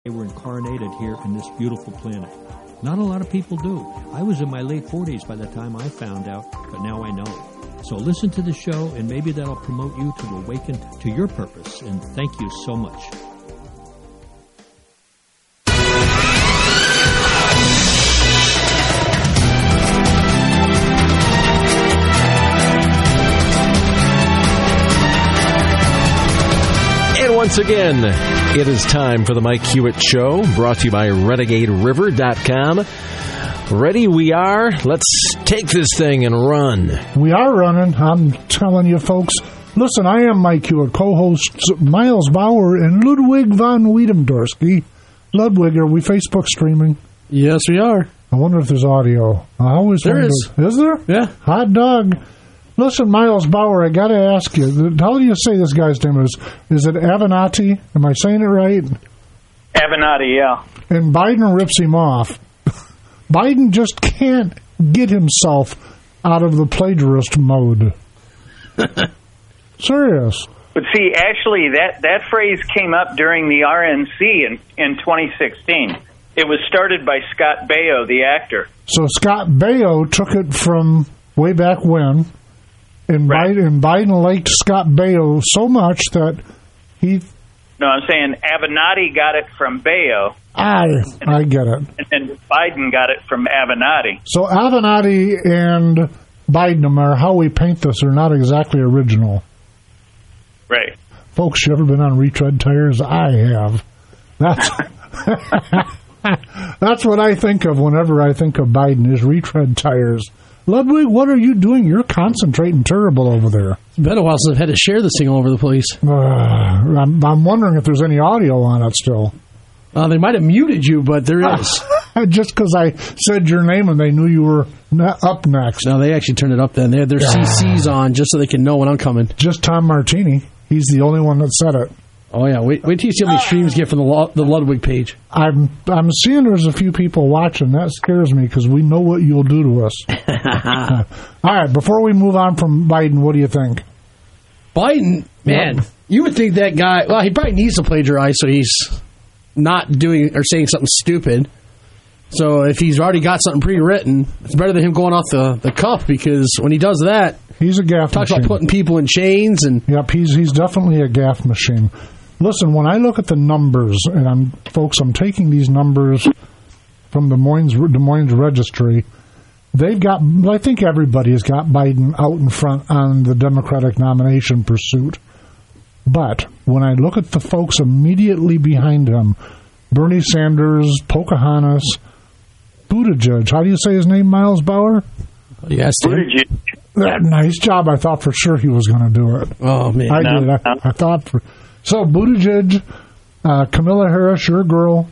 They were incarnated here in this beautiful planet. Not a lot of people do. I was in my late 40s by the time I found out, but now I know. So listen to the show, and maybe that'll promote you to awaken to your purpose. And thank you so much. Once again, it is time for the Mike Hewitt Show, brought to you by RenegadeRiver.com. Ready we are. Let's take this thing and run. We are running. I'm telling you, folks. Listen, I am Mike Hewitt, co-hosts Miles Bauer and Ludwig von Wiedemdorski. Ludwig, are we Facebook streaming? Yes, we are. I wonder if there's audio. I always there wonder. Is there? Yeah. Hot dog. Listen, Miles Bauer, I got to ask you, how do you say this guy's name is? Is it Avenatti? Am I saying it right? Avenatti, yeah. And Biden rips him off. Biden just can't get himself out of the plagiarist mode. Serious. But see, actually, that phrase came up during the RNC in 2016. It was started by Scott Baio, the actor. So Scott Baio took it from way back when. And, right. Biden liked Scott Baio so much that he... No, I'm saying Avenatti got it from Baio. I get it. And then Biden got it from Avenatti. So Avenatti and Biden, no matter how we paint this, are not exactly original. Right. Folks, you ever been on retread tires? I have. That's what I think of whenever I think of Biden, is retread tires. Ludwig, what are you doing? You're concentrating terrible over there. It's been a while since I've had to share this thing all over the place. I'm wondering if there's any audio on it still. They might have muted you, but there is. Just because I said your name and they knew you were up next. No, they actually turned it up then. They had their CCs on just so they can know when I'm coming. Just Tom Martini. He's the only one that said it. Oh, yeah. Wait till you see how many streams get from the Ludwig page. I'm seeing there's a few people watching. That scares me because we know what you'll do to us. All right, before we move on from Biden, what do you think? Biden, man, you would think that guy, well, he probably needs to plagiarize so he's not doing or saying something stupid. So if he's already got something pre-written, it's better than him going off the cuff, because when he does that, he's a gaff machine. Talks about putting people in chains. And yep, he's definitely a gaff machine. Listen, when I look at the numbers, and I'm taking these numbers from Des Moines Registry, they've got, I think everybody has got Biden out in front on the Democratic nomination pursuit. But when I look at the folks immediately behind him, Bernie Sanders, Pocahontas, Buttigieg, how do you say his name, Miles Bauer? Yes, Buttigieg. Nice job. I thought for sure he was going to do it. Oh, man. I did. I thought for... So, Buttigieg, Kamala Harris, your girl,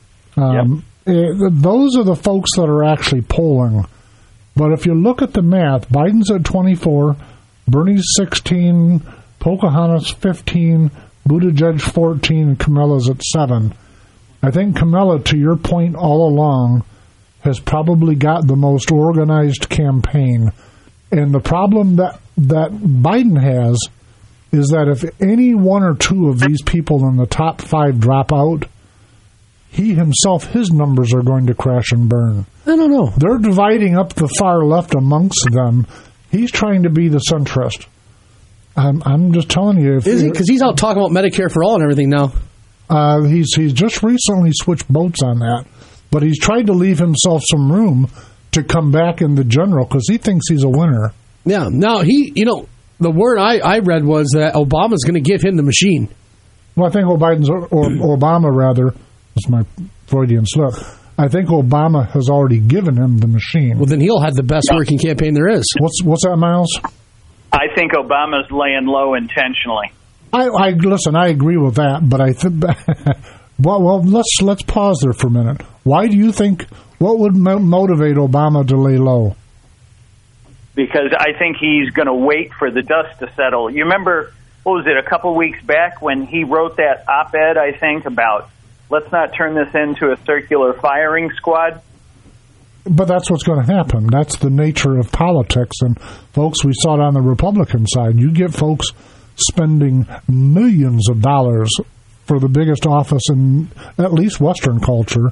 those are the folks that are actually polling. But if you look at the math, Biden's at 24, Bernie's 16, Pocahontas 15, Buttigieg 14, and Kamala's at 7. I think Kamala, to your point all along, has probably got the most organized campaign. And the problem that Biden has is that if any one or two of these people in the top 5 drop out, he himself, his numbers are going to crash and burn. I don't know. They're dividing up the far left amongst them. He's trying to be the centrist. I'm just telling you. Is he? Because he's out talking about Medicare for all and everything now. He's just recently switched boats on that. But he's tried to leave himself some room to come back in the general because he thinks he's a winner. Yeah. Now, the word I read was that Obama's going to give him the machine. Well, I think Obama, rather, that's my Freudian slip. I think Obama has already given him the machine. Well, then he'll have the best working campaign there is. What's that, Miles? I think Obama's laying low intentionally. Listen, I agree with that, but I think... well, let's pause there for a minute. Why do you think... What would motivate Obama to lay low? Because I think he's going to wait for the dust to settle. You remember, what was it, a couple weeks back when he wrote that op-ed, I think, about let's not turn this into a circular firing squad? But that's what's going to happen. That's the nature of politics. And, folks, we saw it on the Republican side. You get folks spending millions of dollars for the biggest office in at least Western culture.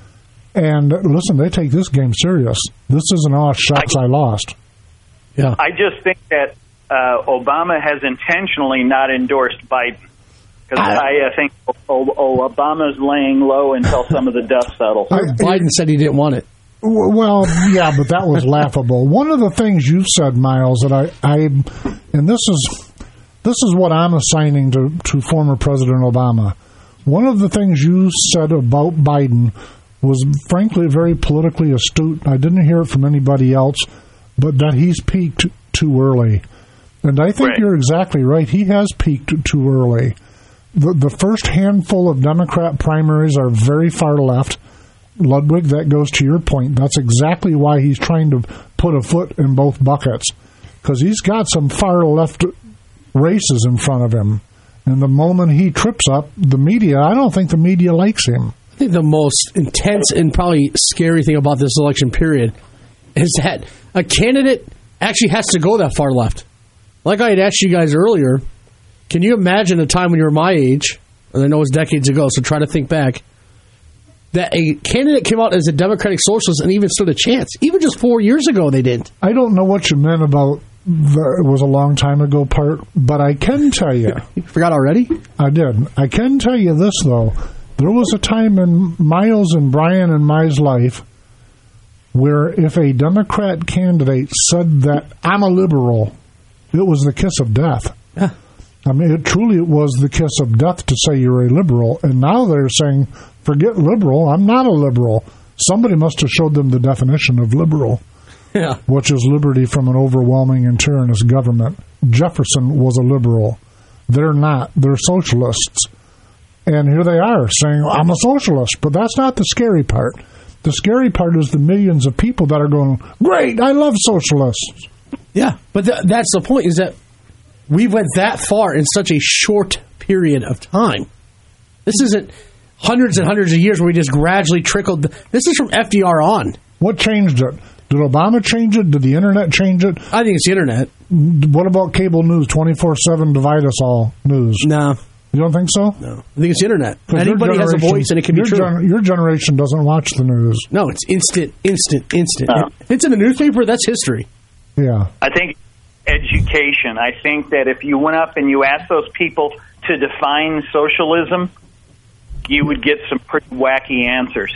And listen, they take this game serious. This isn't, oh, shucks, I lost. Yeah. I just think that Obama has intentionally not endorsed Biden. Because I think Obama's laying low until some of the dust settles. Biden said he didn't want it. Well, yeah, but that was laughable. One of the things you said, Miles, that and this is what I'm assigning to former President Obama. One of the things you said about Biden was, frankly, very politically astute. I didn't hear it from anybody else, but that he's peaked too early. And I think You're exactly right. He has peaked too early. The first handful of Democrat primaries are very far left. Ludwig, that goes to your point. That's exactly why he's trying to put a foot in both buckets, because he's got some far left races in front of him. And the moment he trips up, the media, I don't think the media likes him. I think the most intense and probably scary thing about this election period is that a candidate actually has to go that far left. Like I had asked you guys earlier, can you imagine a time when you were my age, and I know it was decades ago, so try to think back, that a candidate came out as a Democratic Socialist and even stood a chance? Even just 4 years ago, they didn't. I don't know what you meant about it was a long time ago part, but I can tell you. You forgot already? I did. I can tell you this, though. There was a time in Miles and Brian and my life where if a Democrat candidate said that I'm a liberal, it was the kiss of death. Yeah. I mean, it truly was the kiss of death to say you're a liberal. And now they're saying, forget liberal, I'm not a liberal. Somebody must have showed them the definition of liberal, which is liberty from an overwhelming and tyrannous government. Jefferson was a liberal. They're not. They're socialists. And here they are saying, I'm a socialist. But that's not the scary part. The scary part is the millions of people that are going, great, I love socialists. Yeah, but that's the point, is that we went that far in such a short period of time. This isn't hundreds and hundreds of years where we just gradually trickled. This is from FDR on. What changed it? Did Obama change it? Did the Internet change it? I think it's the Internet. What about cable news, 24/7 divide us all news? No. You don't think so? No. I think it's the Internet. Anybody has a voice and it can be true. Your generation doesn't watch the news. No, it's instant. If it's in the newspaper, that's history. Yeah. I think education. I think that if you went up and you asked those people to define socialism, you would get some pretty wacky answers.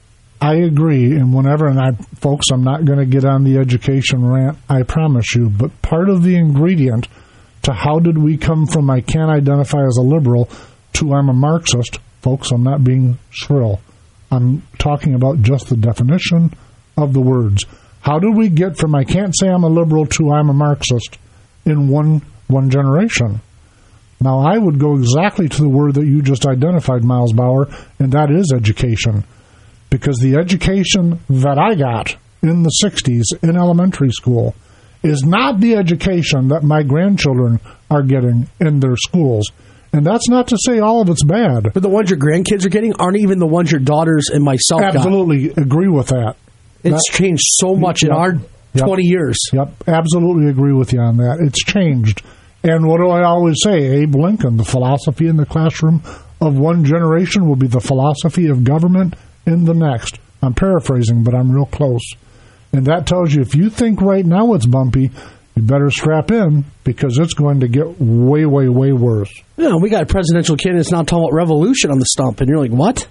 I agree, and folks, I'm not going to get on the education rant, I promise you, but part of the ingredient to how did we come from I can't identify as a liberal to I'm a Marxist, folks, I'm not being shrill. I'm talking about just the definition of the words. How did we get from I can't say I'm a liberal to I'm a Marxist in one generation? Now, I would go exactly to the word that you just identified, Miles Bauer, and that is education. Because the education that I got in the 60s in elementary school is not the education that my grandchildren are getting in their schools. And that's not to say all of it's bad. But the ones your grandkids are getting aren't even the ones your daughters and myself got. Absolutely agree with that. It's changed so much in our 20 years. Yep, absolutely agree with you on that. It's changed. And what do I always say? Abe Lincoln, the philosophy in the classroom of one generation will be the philosophy of government in the next. I'm paraphrasing, but I'm real close. And that tells you if you think right now it's bumpy, you better strap in because it's going to get way, way, way worse. Yeah, we got presidential candidates now talking about revolution on the stump, and you're like, what?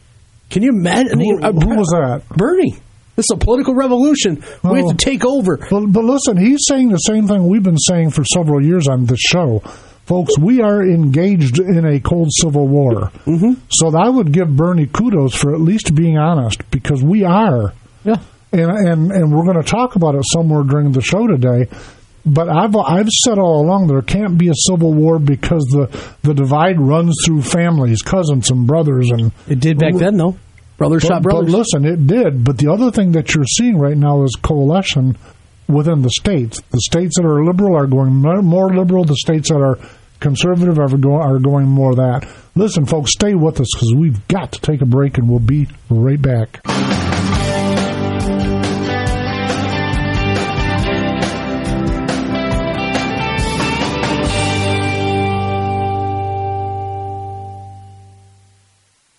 Can you imagine? Who was that? Bernie. This is a political revolution. We have to take over. But listen, he's saying the same thing we've been saying for several years on this show. Folks, we are engaged in a cold civil war. Mm-hmm. So I would give Bernie kudos for at least being honest, because we are. Yeah. And we're going to talk about it somewhere during the show today. But I've said all along there can't be a civil war because the divide runs through families, cousins and brothers. And it did back then, though. Brothers shot brothers. But listen, it did. But the other thing that you're seeing right now is coalition within the states. The states that are liberal are going more liberal. The states that are conservative are going more that. Listen, folks, stay with us because we've got to take a break, and we'll be right back.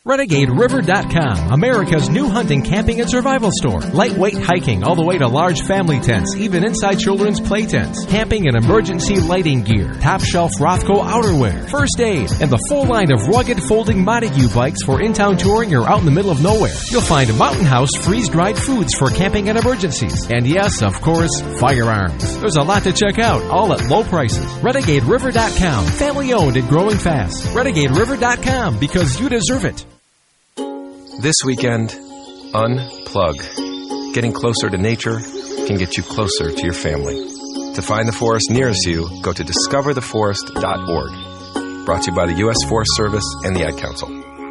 RenegadeRiver.com, America's new hunting, camping, and survival store. Lightweight hiking all the way to large family tents, even inside children's play tents. Camping and emergency lighting gear. Top shelf Rothko outerwear. First aid. And the full line of rugged folding Montague bikes for in-town touring or out in the middle of nowhere. You'll find Mountain House freeze-dried foods for camping and emergencies. And yes, of course, firearms. There's a lot to check out, all at low prices. RenegadeRiver.com, family owned and growing fast. RenegadeRiver.com, because you deserve it. This weekend, unplug. Getting closer to nature can get you closer to your family. To find the forest nearest you, go to discovertheforest.org. Brought to you by the U.S. Forest Service and the Ad Council.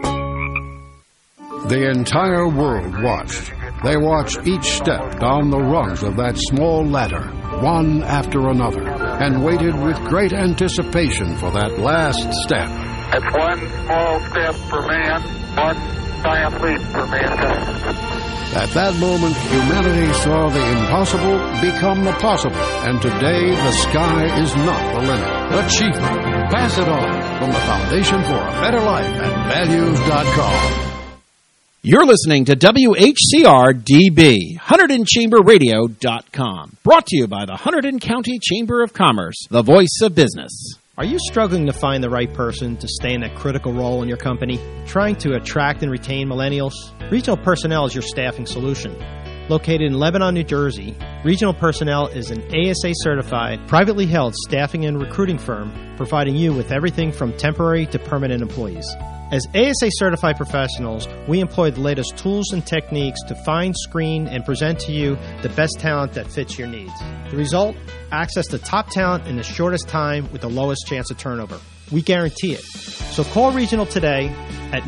The entire world watched. They watched each step down the rungs of that small ladder, one after another, and waited with great anticipation for that last step. It's one small step for man, one giant leap for mankind. At that moment, humanity saw the impossible become the possible, and today the sky is not the limit. Achievement. Pass it on from the Foundation for a Better Life at values.com. You're listening to WHCR-DB, HunterdonChamberRadio.com. Brought to you by the Hunterdon County Chamber of Commerce, the voice of business. Are you struggling to find the right person to stay in that critical role in your company? Trying to attract and retain millennials? Regional Personnel is your staffing solution. Located in Lebanon, New Jersey, Regional Personnel is an ASA-certified, privately held staffing and recruiting firm providing you with everything from temporary to permanent employees. As ASA-certified professionals, we employ the latest tools and techniques to find, screen, and present to you the best talent that fits your needs. The result? Access to top talent in the shortest time with the lowest chance of turnover. We guarantee it. So call Regional today at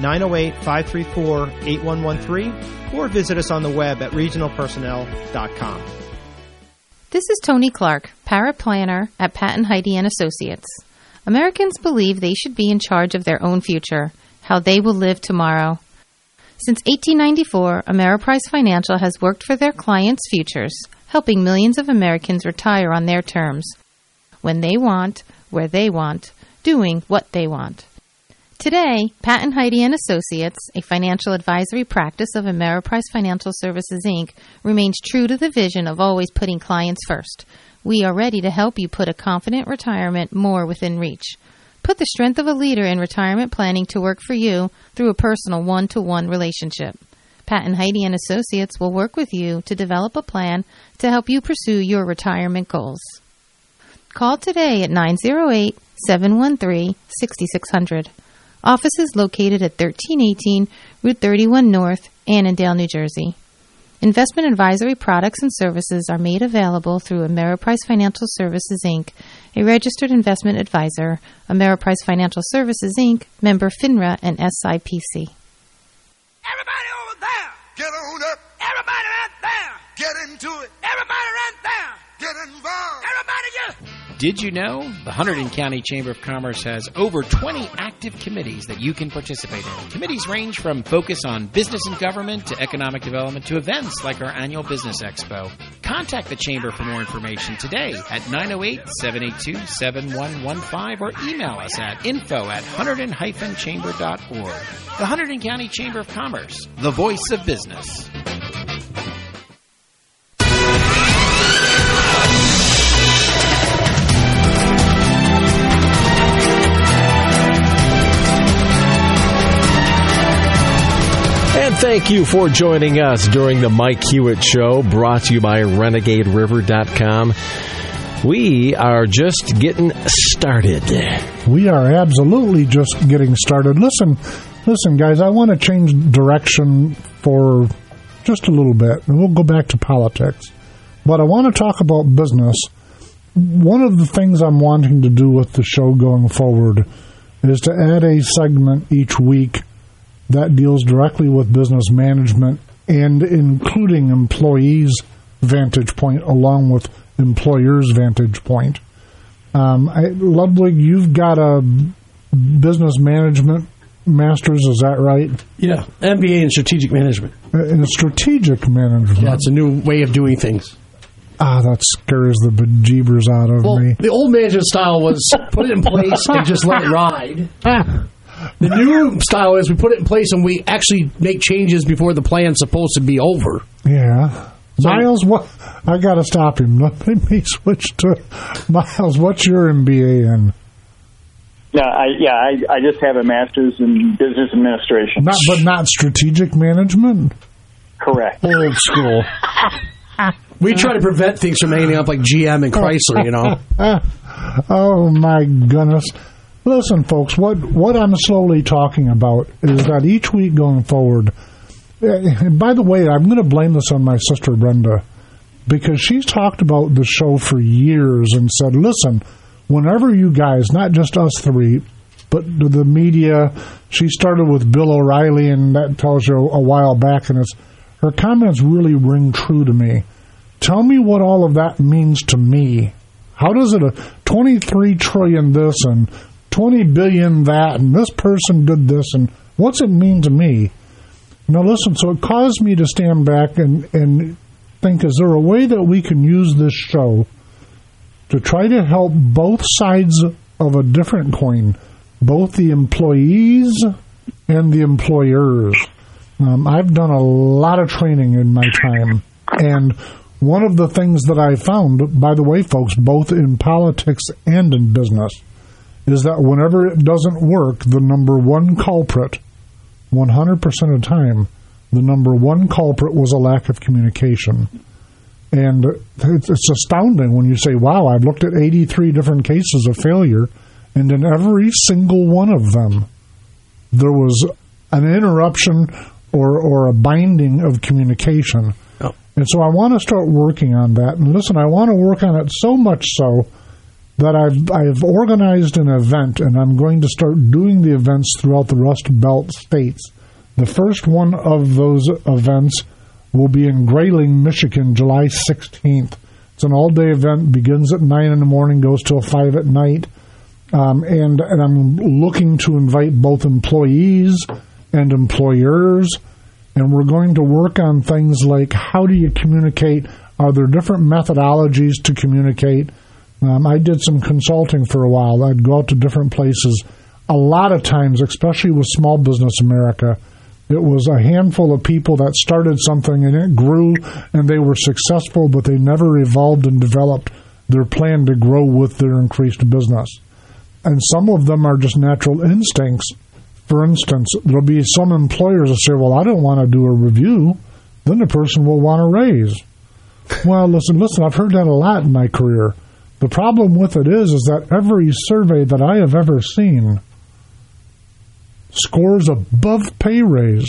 908-534-8113 or visit us on the web at regionalpersonnel.com. This is Tony Clark, paraplanner at Patton Heide & Associates. Americans believe they should be in charge of their own future, how they will live tomorrow. Since 1894, Ameriprise Financial has worked for their clients' futures, helping millions of Americans retire on their terms, when they want, where they want, doing what they want. Today, Patton Heide & Associates, a financial advisory practice of Ameriprise Financial Services, Inc., remains true to the vision of always putting clients first. We are ready to help you put a confident retirement more within reach. Put the strength of a leader in retirement planning to work for you through a personal one-to-one relationship. Patton Heide & Associates will work with you to develop a plan to help you pursue your retirement goals. Call today at 908-713-6600. Office is located at 1318 Route 31 North, Annandale, New Jersey. Investment advisory products and services are made available through Ameriprise Financial Services, Inc., a registered investment advisor, Ameriprise Financial Services, Inc., member FINRA and SIPC. Everybody over there, get on up. Everybody right there, get into it. Everybody right there, get involved. Everybody just... Did you know the Hunterdon County Chamber of Commerce has over 20 active committees that you can participate in? Committees range from focus on business and government to economic development to events like our annual Business Expo. Contact the Chamber for more information today at 908-782-7115 or email us at info@hunterdon-chamber.org. The Hunterdon County Chamber of Commerce, the voice of business. And thank you for joining us during the Mike Hewitt Show, brought to you by RenegadeRiver.com. We are just getting started. We are absolutely just getting started. Listen, guys, I want to change direction for just a little bit, and we'll go back to politics. But I want to talk about business. One of the things I'm wanting to do with the show going forward is to add a segment each week that deals directly with business management and including employees' vantage point along with employers' vantage point. Ludwig, you've got a business management master's, is that right? Yeah, MBA in strategic management. In strategic management. Yeah, it's a new way of doing things. That scares the bejeebers out of me. The old management style was put it in place and just let it ride. The new style is we put it in place and we actually make changes before the plan's supposed to be over. Yeah. Miles, what? I got to stop him. Let me switch to Miles. What's your MBA in? I just have a master's in business administration. But not strategic management? Correct. Old school. We try to prevent things from ending up like GM and Chrysler, you know. Oh, my goodness. Listen, folks, what I'm slowly talking about is that each week going forward, and by the way, I'm going to blame this on my sister Brenda, because she's talked about the show for years and said, listen, whenever you guys, not just us three, but the media, she started with Bill O'Reilly, and that tells you a while back, and her comments really ring true to me. Tell me what all of that means to me. How does it, 23 trillion this and 20 billion that, and this person did this, and what's it mean to me? Now listen, so it caused me to stand back and think, is there a way that we can use this show to try to help both sides of a different coin, both the employees and the employers? I've done a lot of training in my time, and one of the things that I found, by the way, folks, both in politics and in business, is that whenever it doesn't work, the number one culprit, 100% of the time, the number one culprit was a lack of communication. And it's astounding when you say, wow, I've looked at 83 different cases of failure, and in every single one of them, there was an interruption or a binding of communication. Oh. And so I want to start working on that. And listen, I want to work on it so much so that I've organized an event, and I'm going to start doing the events throughout the Rust Belt states. The first one of those events will be in Grayling, Michigan, July 16th. It's an all-day event, begins at 9 in the morning, goes till 5 at night. And I'm looking to invite both employees and employers, and we're going to work on things like how do you communicate? Are there different methodologies to communicate? I did some consulting for a while. I'd go out to different places. A lot of times, especially with Small Business America, it was a handful of people that started something and it grew and they were successful, but they never evolved and developed their plan to grow with their increased business. And some of them are just natural instincts. For instance, there'll be some employers that say, well, I don't want to do a review. Then the person will want to raise. Well, listen, I've heard that a lot in my career. The problem with it is that every survey that I have ever seen scores above pay raise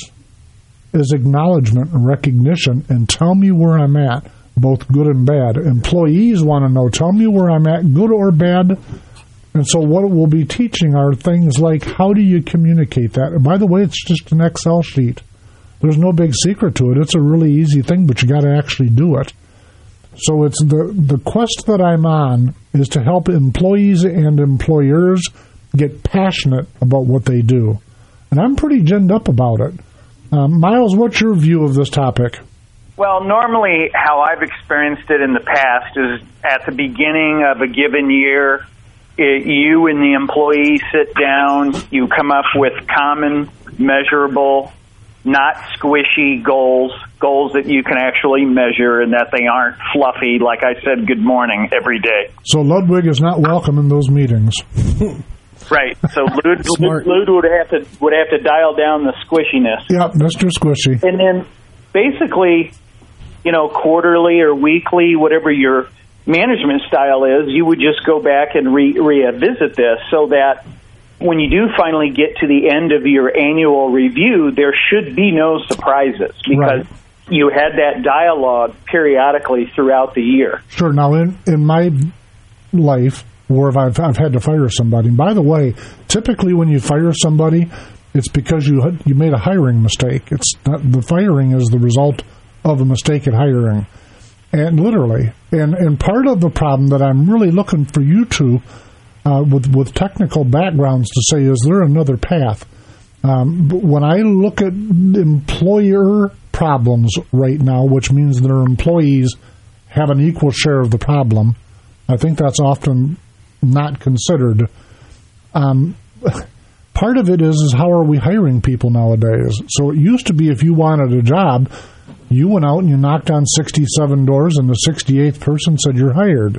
is acknowledgement and recognition, and tell me where I'm at, both good and bad. Employees want to know, tell me where I'm at, good or bad. And so what we'll be teaching are things like, how do you communicate that? And by the way, it's just an Excel sheet. There's no big secret to it. It's a really easy thing, but you got to actually do it. So it's the quest that I'm on is to help employees and employers get passionate about what they do. And I'm pretty ginned up about it. Miles, what's your view of this topic? Well, normally how I've experienced it in the past is at the beginning of a given year, you and the employee sit down, you come up with common, measurable, not squishy goals that you can actually measure and that they aren't fluffy, like I said, good morning every day. So Ludwig is not welcome in those meetings. Right. So Lud would have to dial down the squishiness. Yep, Mr. Squishy. And then basically, quarterly or weekly, whatever your management style is, you would just go back and revisit this so that when you do finally get to the end of your annual review, there should be no surprises because you had that dialogue periodically throughout the year. Sure. Now, in my life, or if I've had to fire somebody, and by the way, typically when you fire somebody, it's because you made a hiring mistake. It's not, the firing is the result of a mistake at hiring. And literally. And part of the problem that I'm really looking for you two with technical backgrounds to say, is there another path? When I look at employer problems right now, which means their employees have an equal share of the problem, I think that's often not considered. Part part of it is how are we hiring people nowadays? So it used to be if you wanted a job, you went out and you knocked on 67 doors and the 68th person said you're hired.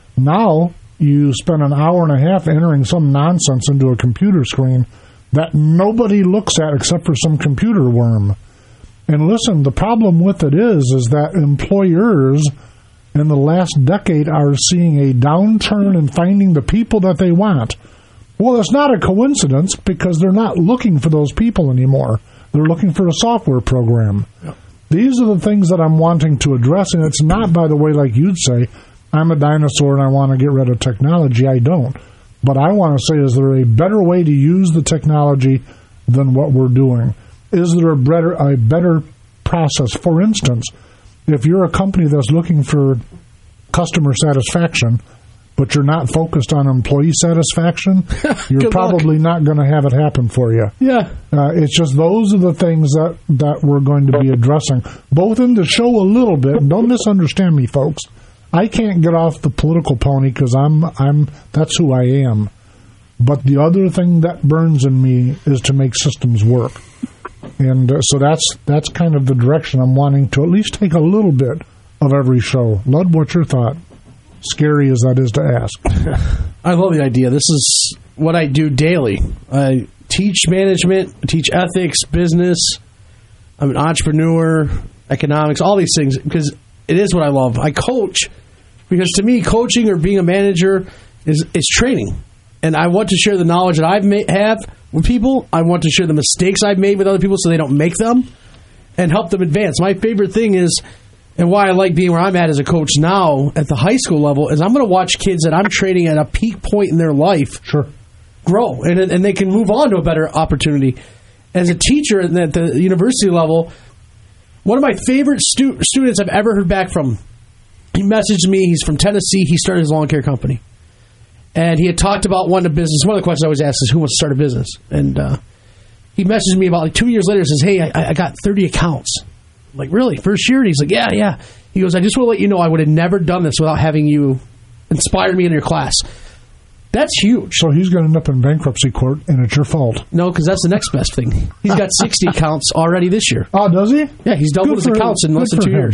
Now you spend an hour and a half entering some nonsense into a computer screen that nobody looks at except for some computer worm. And listen, the problem with it is that employers in the last decade are seeing a downturn in finding the people that they want. Well, it's not a coincidence because they're not looking for those people anymore. They're looking for a software program. Yep. These are the things that I'm wanting to address, and it's not, by the way, like you'd say, I'm a dinosaur and I want to get rid of technology. I don't. But I want to say, is there a better way to use the technology than what we're doing? Is there a better process? For instance, if you're a company that's looking for customer satisfaction, but you're not focused on employee satisfaction, you're probably not going to have it happen for you. Yeah. It's just those are the things that we're going to be addressing, both in the show a little bit. And don't misunderstand me, folks. I can't get off the political pony because that's who I am. But the other thing that burns in me is to make systems work. And so that's kind of the direction I'm wanting to at least take a little bit of every show. Lud, what's your thought? Scary as that is to ask. I love the idea. This is what I do daily. I teach management, I teach ethics, business. I'm an entrepreneur, economics, all these things, because it is what I love. I coach because to me, coaching or being a manager is training. And I want to share the knowledge that I have with people. I want to share the mistakes I've made with other people so they don't make them and help them advance. My favorite thing is, and why I like being where I'm at as a coach now at the high school level, is I'm going to watch kids that I'm training at a peak point in their life grow, and they can move on to a better opportunity. As a teacher at the university level, one of my favorite students I've ever heard back from, he messaged me. He's from Tennessee. He started his lawn care company. And he had talked about wanting a business. One of the questions I always ask is, who wants to start a business? And he messaged me about 2 years later and says, hey, I got 30 accounts. I'm like, really? First year? And he's like, yeah. He goes, I just want to let you know I would have never done this without having you inspire me in your class. That's huge. So he's going to end up in bankruptcy court, and it's your fault. No, because that's the next best thing. He's got 60 accounts already this year. Oh, does he? Yeah, he's doubled his accounts in less than 2 years.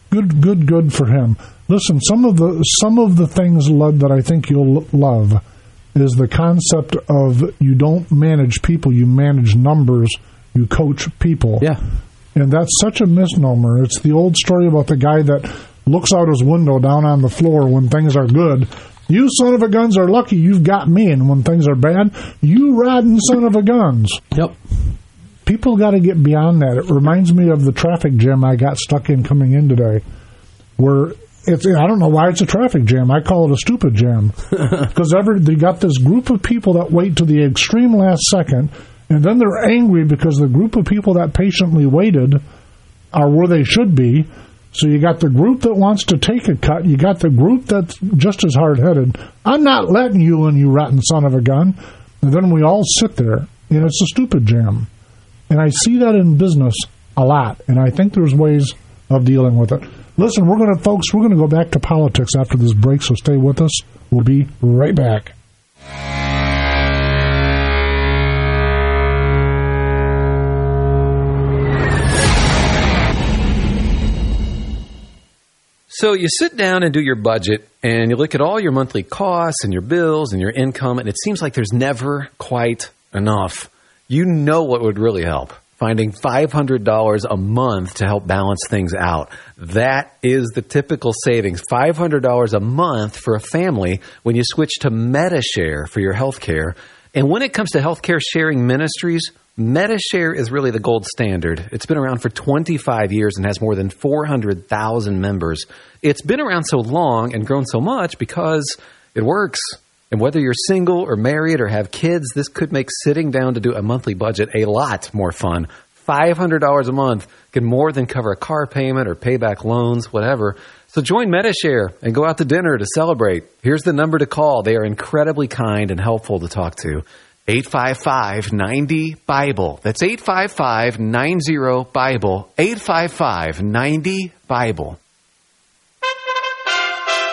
Good for him. Listen, some of the things, Lud, that I think you'll love is the concept of you don't manage people, you manage numbers, you coach people. Yeah. And that's such a misnomer. It's the old story about the guy that looks out his window down on the floor when things are good. You son of a guns are lucky you've got me, and when things are bad, you rotten son of a guns. Yep. People got to get beyond that. It reminds me of the traffic jam I got stuck in coming in today, where I don't know why it's a traffic jam. I call it a stupid jam. Because they got this group of people that wait to the extreme last second, and then they're angry because the group of people that patiently waited are where they should be. So you got the group that wants to take a cut. You got the group that's just as hard-headed. I'm not letting you in, you rotten son of a gun. And then we all sit there, and it's a stupid jam. And I see that in business a lot, and I think there's ways of dealing with it. Listen, we're going to go back to politics after this break, so stay with us. We'll be right back. So you sit down and do your budget, and you look at all your monthly costs and your bills and your income, and it seems like there's never quite enough. You know what would really help? Finding $500 a month to help balance things out. That is the typical savings, $500 a month for a family when you switch to Medi-Share for your health care. And when it comes to healthcare sharing ministries, Medi-Share is really the gold standard. It's been around for 25 years and has more than 400,000 members. It's been around so long and grown so much because it works. And whether you're single or married or have kids, this could make sitting down to do a monthly budget a lot more fun. $500 a month can more than cover a car payment or pay back loans, whatever. So join Medi-Share and go out to dinner to celebrate. Here's the number to call. They are incredibly kind and helpful to talk to. 855-90-BIBLE. That's 855-90-BIBLE. 855-90-BIBLE.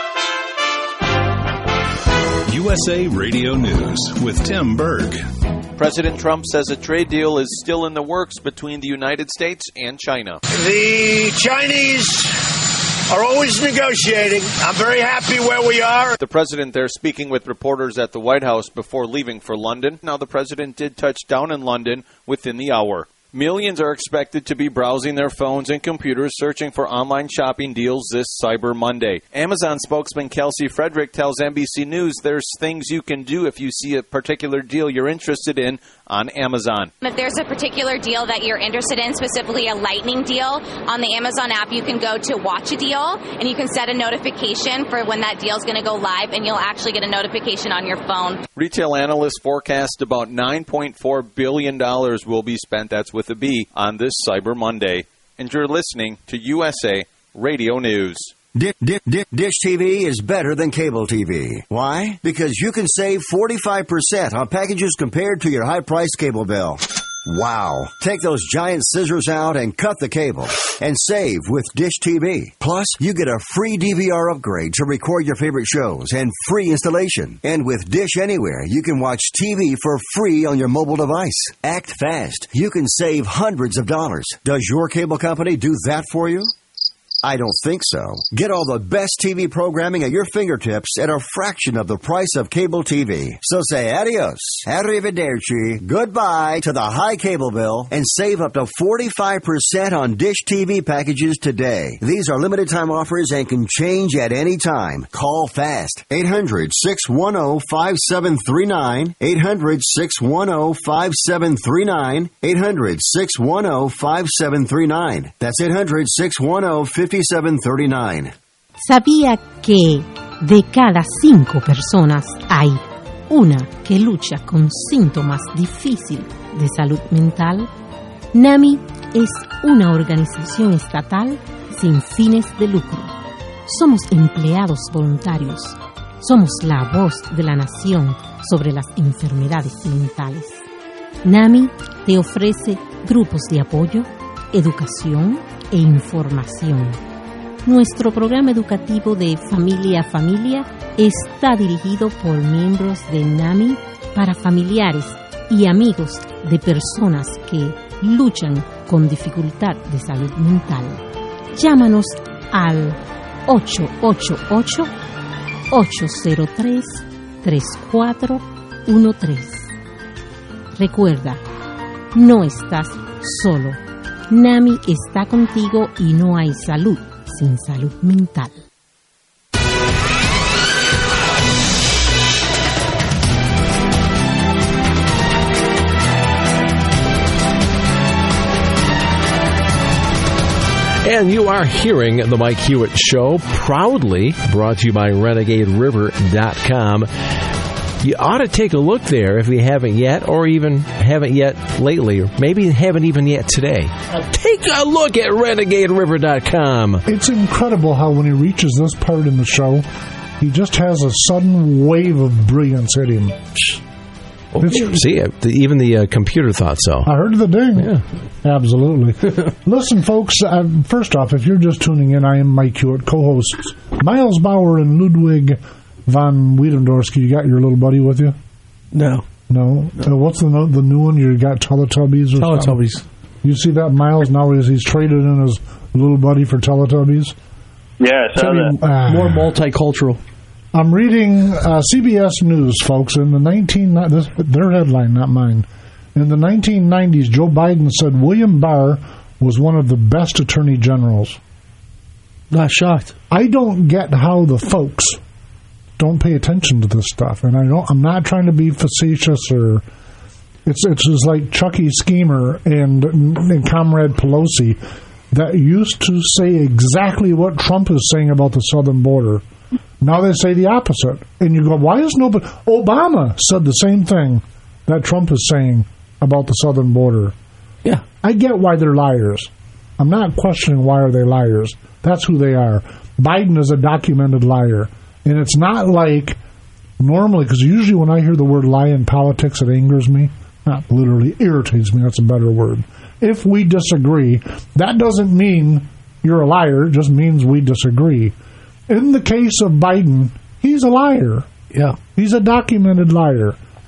USA Radio News with Tim Berg. President Trump says a trade deal is still in the works between the United States and China. The Chinese are always negotiating. I'm very happy where we are. The president there speaking with reporters at the White House before leaving for London. Now, the president did touch down in London within the hour. Millions are expected to be browsing their phones and computers searching for online shopping deals this Cyber Monday. Amazon spokesman Kelsey Frederick tells NBC News there's things you can do if you see a particular deal you're interested in on Amazon. If there's a particular deal that you're interested in, specifically a lightning deal, on the Amazon app you can go to watch a deal and you can set a notification for when that deal is going to go live, and you'll actually get a notification on your phone. Retail analysts forecast about $9.4 billion will be spent, that's with a B, on this Cyber Monday. And you're listening to USA Radio News. Dish TV is better than cable TV. Why? Because you can save 45% on packages compared to your high-priced cable bill. Wow. Take those giant scissors out and cut the cable and save with Dish TV. Plus, you get a free DVR upgrade to record your favorite shows and free installation. And with Dish Anywhere, you can watch TV for free on your mobile device. Act fast. You can save hundreds of dollars. Does your cable company do that for you? I don't think so. Get all the best TV programming at your fingertips at a fraction of the price of cable TV. So say adios, arrivederci, goodbye to the high cable bill and save up to 45% on Dish TV packages today. These are limited time offers and can change at any time. Call fast. 800-610-5739. 800-610-5739. 800-610-5739. That's 800-610-5739. ¿Sabía que de cada 5 personas hay una que lucha con síntomas difíciles de salud mental? NAMI es una organización estatal sin fines de lucro. Somos empleados voluntarios. Somos la voz de la nación sobre las enfermedades mentales. NAMI te ofrece grupos de apoyo, educación e información. Nuestro programa educativo de Familia a Familia está dirigido por miembros de NAMI para familiares y amigos de personas que luchan con dificultad de salud mental. Llámanos al 888-803-3413. Recuerda, no estás solo. NAMI está contigo y no hay salud sin salud mental. And you are hearing the Mike Hewitt Show, proudly brought to you by RenegadeRiver.com. You ought to take a look there if you haven't yet, or even haven't yet lately, or maybe haven't even yet today. Take a look at RenegadeRiver.com. It's incredible how when he reaches this part in the show, he just has a sudden wave of brilliance hit him. Oh, see, even the computer thought so. I heard the ding. Yeah. Absolutely. Listen, folks, first off, if you're just tuning in, I am Mike Hewitt, co-hosts Miles Bauer and Ludwig von Wiedendorski. You got your little buddy with you? No. What's the new one? You got Teletubbies or Teletubbies. Something? You see that, Miles? Now he's traded in his little buddy for Teletubbies? Yeah, I saw that. More multicultural. I'm reading CBS News, folks. In the their headline, not mine. In the 1990s, Joe Biden said William Barr was one of the best attorney generals. Not shocked. I don't get how the folks don't pay attention to this stuff, and I'm not trying to be facetious or. It's just like Chucky Schemer and Comrade Pelosi that used to say exactly what Trump is saying about the southern border. Now they say the opposite. And you go, why is nobody... Obama said the same thing that Trump is saying about the southern border. Yeah. I get why they're liars. I'm not questioning why are they liars. That's who they are. Biden is a documented liar. And it's not like normally, because usually when I hear the word lie in politics, it angers me. Not literally, irritates me. That's a better word. If we disagree, that doesn't mean you're a liar. It just means we disagree. In the case of Biden, he's a liar. Yeah. He's a documented liar.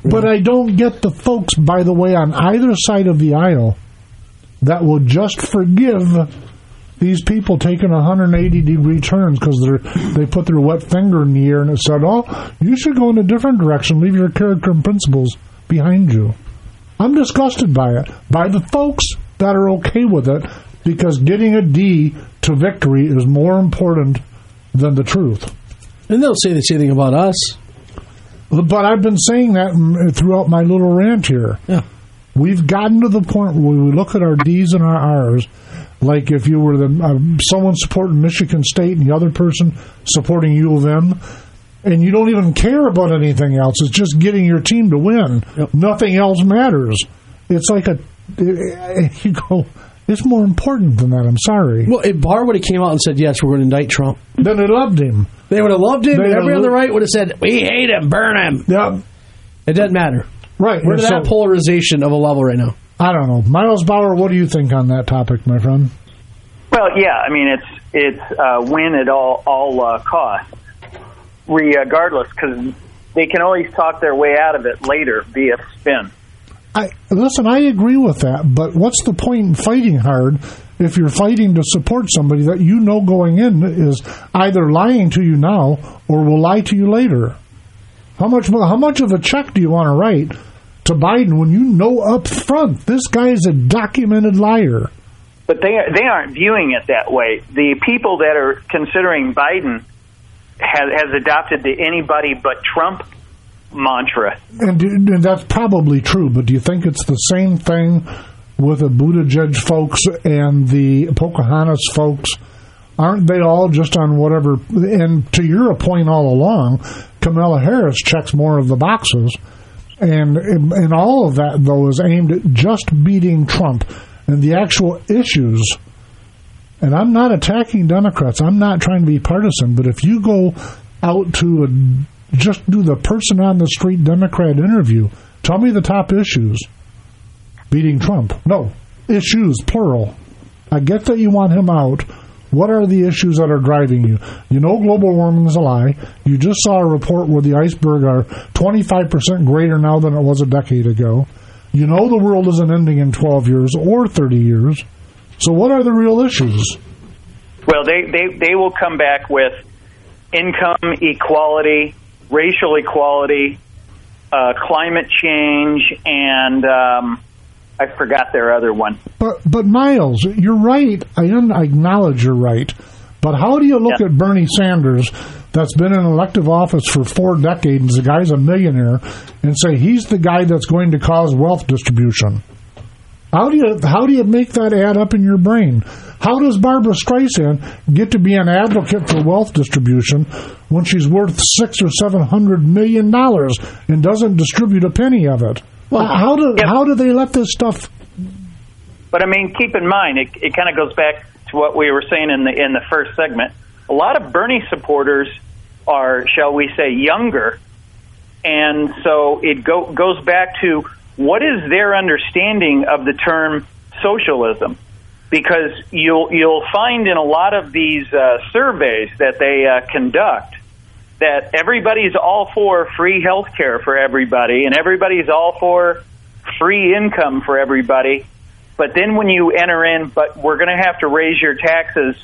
But I don't get the folks, by the way, on either side of the aisle that will just forgive these people taking 180-degree turns because they put their wet finger in the air and it said, oh, you should go in a different direction, leave your character and principles behind you. I'm disgusted by it, by the folks that are okay with it, because getting a D to victory is more important than the truth. And they'll say the same thing about us. But I've been saying that throughout my little rant here. Yeah. We've gotten to the point where we look at our D's and our R's, like if you were someone supporting Michigan State and the other person supporting U of M, and you don't even care about anything else. It's just getting your team to win. Yep. Nothing else matters. It's like you go, it's more important than that. I'm sorry. Well, if Barr would have came out and said, yes, we're going to indict Trump, then they loved him. They would have loved him, and everybody on the right would have said, we hate him, burn him. Yeah. It doesn't matter. Right. We're to that polarization of a level right now. I don't know. Miles Bauer, what do you think on that topic, my friend? Well, yeah, I mean, it's win at all costs, regardless, because they can always talk their way out of it later via spin. Listen, I agree with that, but what's the point in fighting hard if you're fighting to support somebody that you know going in is either lying to you now or will lie to you later? How much of a check do you want to write to Biden when you know up front this guy is a documented liar? But they aren't viewing it that way. The people that are considering Biden has adopted the anybody but Trump mantra. And that's probably true, but do you think it's the same thing with the Buttigieg folks and the Pocahontas folks? Aren't they all just on whatever? And to your point all along, Kamala Harris checks more of the boxes. And all of that, though, is aimed at just beating Trump. And the actual issues, and I'm not attacking Democrats, I'm not trying to be partisan, but if you go out to just do the person on the street Democrat interview, tell me the top issues. Beating Trump. No, issues, plural. I get that you want him out. What are the issues that are driving you? You know global warming is a lie. You just saw a report where the iceberg are 25% greater now than it was a decade ago. You know the world isn't ending in 12 years or 30 years. So what are the real issues? Well, they will come back with income equality, racial equality, climate change, and I forgot their other one. But Miles, you're right. I acknowledge you're right. But how do you look at Bernie Sanders, that's been in elective office for 4 decades, the guy's a millionaire, and say he's the guy that's going to cause wealth distribution? How do you make that add up in your brain? How does Barbara Streisand get to be an advocate for wealth distribution when she's worth $600 or $700 million and doesn't distribute a penny of it? Well, how do they let this stuff? But I mean, keep in mind, it kind of goes back to what we were saying in the first segment. A lot of Bernie supporters are, shall we say, younger, and so it goes back to what is their understanding of the term socialism? Because you'll find in a lot of these surveys that they conduct that everybody's all for free health care for everybody, and everybody's all for free income for everybody. But then when you enter in, but we're going to have to raise your taxes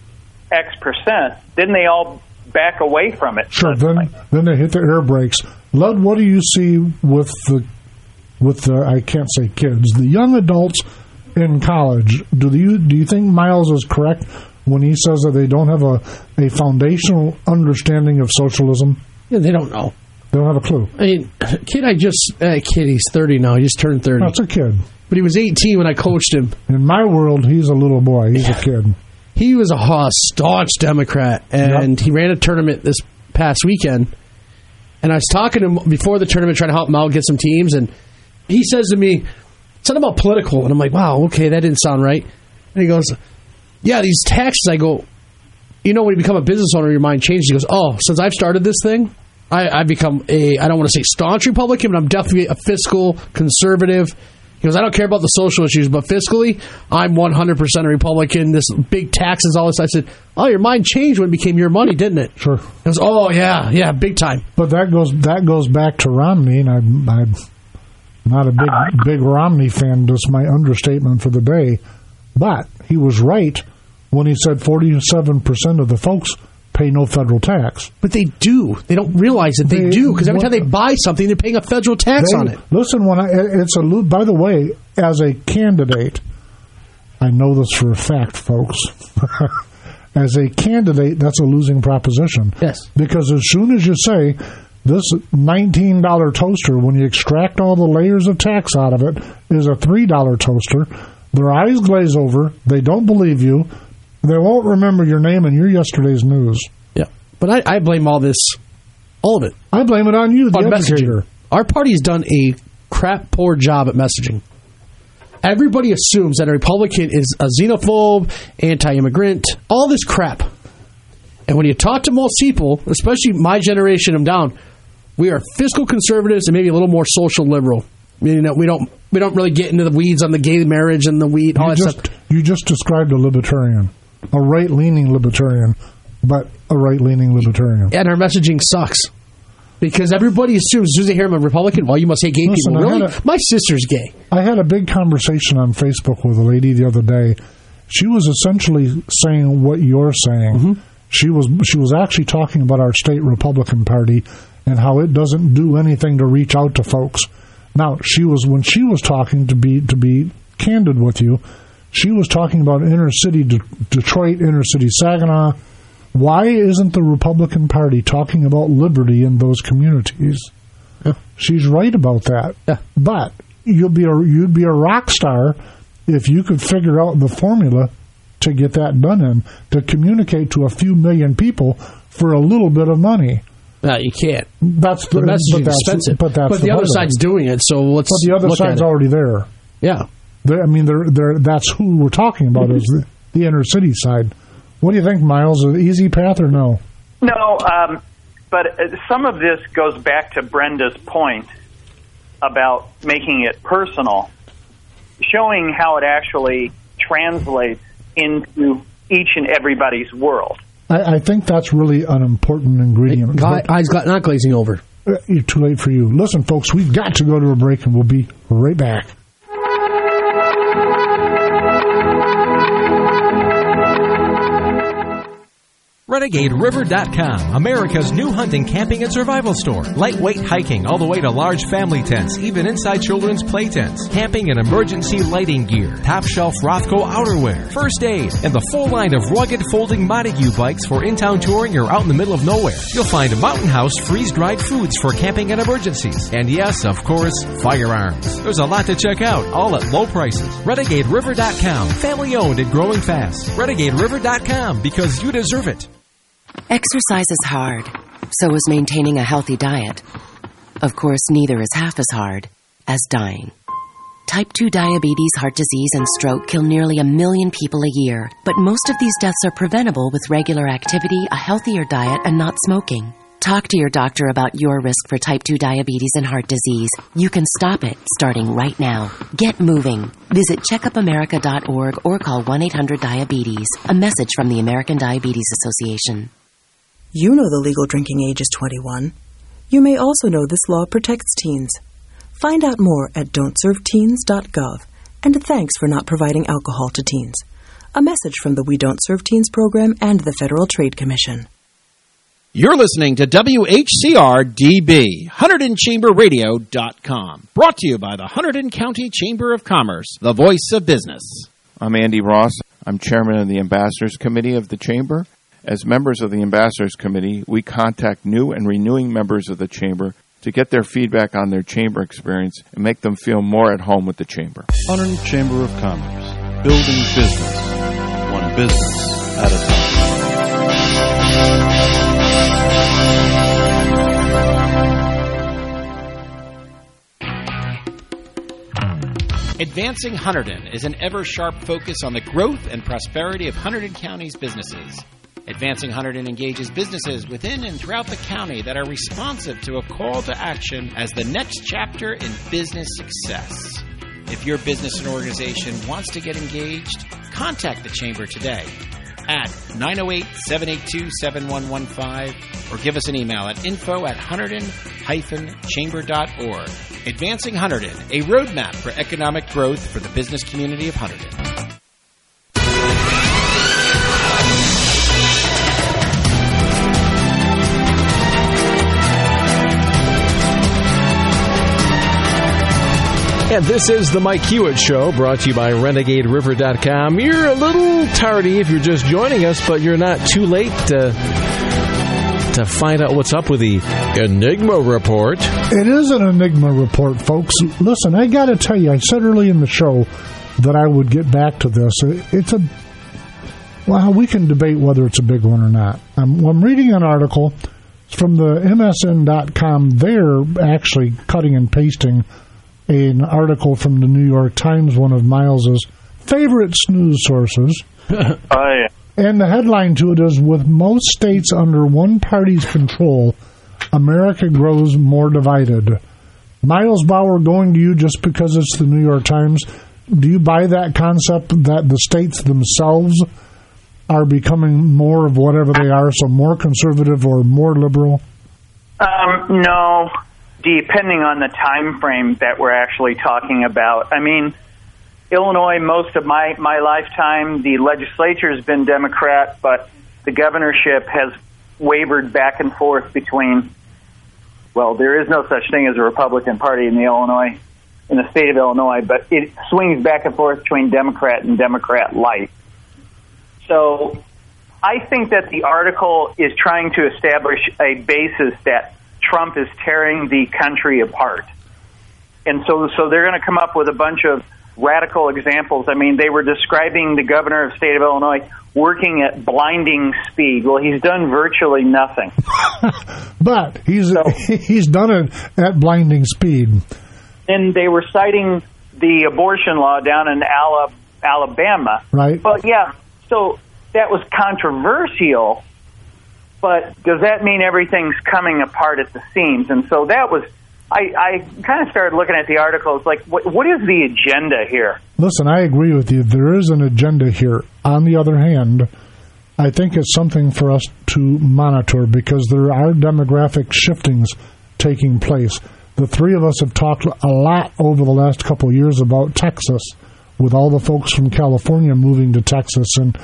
X%, then they all back away from it. Sure, then they hit the air brakes. Lud, what do you see with the I can't say kids, the young adults in college? Do you think Miles is correct when he says that they don't have a foundational understanding of socialism? Yeah, they don't know. They don't have a clue. I mean, he's 30 now. He just turned 30. That's a kid. But he was 18 when I coached him. In my world, he's a little boy. He's a kid. He was a staunch Democrat, and he ran a tournament this past weekend. And I was talking to him before the tournament, trying to help him out, get some teams, and he says to me, something about political. And I'm like, wow, okay, that didn't sound right. And he goes, yeah, these taxes. I go, you know, when you become a business owner, your mind changes. He goes, oh, since I've started this thing, I've become I don't want to say staunch Republican, but I'm definitely a fiscal conservative. He goes, I don't care about the social issues, but fiscally, I'm 100% a Republican. This big taxes, all this. I said, oh, your mind changed when it became your money, didn't it? Sure. He goes, oh, yeah, big time. But that goes back to Romney, and I'm not a big Romney fan. That's my understatement for the day. But he was right when he said 47% of the folks pay no federal tax. But they do. They don't realize that they do, because every time they buy something, they're paying a federal tax on it. Listen, by the way, as a candidate, I know this for a fact, folks. As a candidate, that's a losing proposition. Yes. Because as soon as you say, this $19 toaster, when you extract all the layers of tax out of it, is a $3 toaster, their eyes glaze over, they don't believe you, they won't remember your name and your yesterday's news. Yeah. But I blame all of it. I blame it on you, the educator. Messaging. Our party has done a crap poor job at messaging. Everybody assumes that a Republican is a xenophobe, anti-immigrant, all this crap. And when you talk to most people, especially my generation and down, we are fiscal conservatives and maybe a little more social liberal. Meaning that we don't really get into the weeds on the gay marriage and the weed, all that stuff. You just described a libertarian. A right-leaning libertarian, but a right-leaning libertarian. And our messaging sucks. Because everybody assumes, as soon as they hear I'm a Republican, well, you must hate gay people. Really? My sister's gay. I had a big conversation on Facebook with a lady the other day. She was essentially saying what you're saying. Mm-hmm. She was actually talking about our state Republican Party and how it doesn't do anything to reach out to folks. Now, when she was talking, to be candid with you, she was talking about inner city Detroit, inner city Saginaw. Why isn't the Republican Party talking about liberty in those communities? Yeah. She's right about that. Yeah. But you'd be a rock star if you could figure out the formula to get that done in, to communicate to a few million people for a little bit of money. No, you can't. That's the messaging is expensive. But the other side's doing it, so let's. But the other side's already there. Yeah. That's who we're talking about, is the inner city side. What do you think, Miles? An easy path or no? No, but some of this goes back to Brenda's point about making it personal, showing how it actually translates into each and everybody's world. I think that's really an important ingredient. Eyes not glazing over. Too late for you. Listen, folks, we've got to go to a break, and we'll be right back. RenegadeRiver.com, America's new hunting, camping, and survival store. Lightweight hiking all the way to large family tents, even inside children's play tents. Camping and emergency lighting gear. Top shelf Rothko outerwear. First aid. And the full line of rugged folding Montague bikes for in-town touring or out in the middle of nowhere. You'll find Mountain House freeze-dried foods for camping and emergencies. And yes, of course, firearms. There's a lot to check out, all at low prices. RenegadeRiver.com, family owned and growing fast. RenegadeRiver.com, because you deserve it. Exercise is hard. So is maintaining a healthy diet. Of course, neither is half as hard as dying. Type 2 diabetes, heart disease, and stroke kill nearly 1 million people a year. But most of these deaths are preventable with regular activity, a healthier diet, and not smoking. Talk to your doctor about your risk for type 2 diabetes and heart disease. You can stop it starting right now. Get moving. Visit checkupamerica.org or call 1-800-DIABETES. A message from the American Diabetes Association. You know the legal drinking age is 21. You may also know this law protects teens. Find out more at don'tserveteens.gov. And thanks for not providing alcohol to teens. A message from the We Don't Serve Teens program and the Federal Trade Commission. You're listening to WHCR-DB, HunterdonChamberRadio.com. Brought to you by the Hunterdon County Chamber of Commerce, the voice of business. I'm Andy Ross. I'm chairman of the Ambassadors Committee of the Chamber. As members of the Ambassadors Committee, we contact new and renewing members of the Chamber to get their feedback on their Chamber experience and make them feel more at home with the Chamber. Hunterdon Chamber of Commerce, building business, one business at a time. Advancing Hunterdon is an ever-sharp focus on the growth and prosperity of Hunterdon County's businesses. Advancing Hunterdon engages businesses within and throughout the county that are responsive to a call to action as the next chapter in business success. If your business and organization wants to get engaged, contact the Chamber today at 908-782-7115 or give us an email at info@Hunterdon-chamber.org. Advancing Hunterdon, a roadmap for economic growth for the business community of Hunterdon. And this is the Mike Hewitt Show, brought to you by RenegadeRiver.com. You're a little tardy if you're just joining us, but you're not too late to find out what's up with the Enigma Report. It is an Enigma Report, folks. Listen, I got to tell you, I said early in the show that I would get back to this. Well, we can debate whether it's a big one or not. I'm reading an article from the MSN.com. They're actually cutting and pasting an article from the New York Times, one of Miles's favorite news sources. Oh, yeah. And the headline to it is, with most states under one party's control, America grows more divided. Miles Bauer, going to you just because it's the New York Times. Do you buy that concept that the states themselves are becoming more of whatever they are, so more conservative or more liberal? No. Depending on the time frame that we're actually talking about. I mean, Illinois, most of my lifetime, the legislature has been Democrat, but the governorship has wavered back and forth between, well, there is no such thing as a Republican Party in the state of Illinois, but it swings back and forth between Democrat and Democrat-light. So I think that the article is trying to establish a basis that Trump is tearing the country apart. And so they're going to come up with a bunch of radical examples. I mean, they were describing the governor of the state of Illinois working at blinding speed. Well, he's done virtually nothing. But he's done it at blinding speed. And they were citing the abortion law down in Alabama. Right. But, yeah, so that was controversial. But does that mean everything's coming apart at the seams? And so that was, I kind of started looking at the articles like, what is the agenda here? Listen, I agree with you. There is an agenda here. On the other hand, I think it's something for us to monitor because there are demographic shiftings taking place. The three of us have talked a lot over the last couple of years about Texas, with all the folks from California moving to Texas. And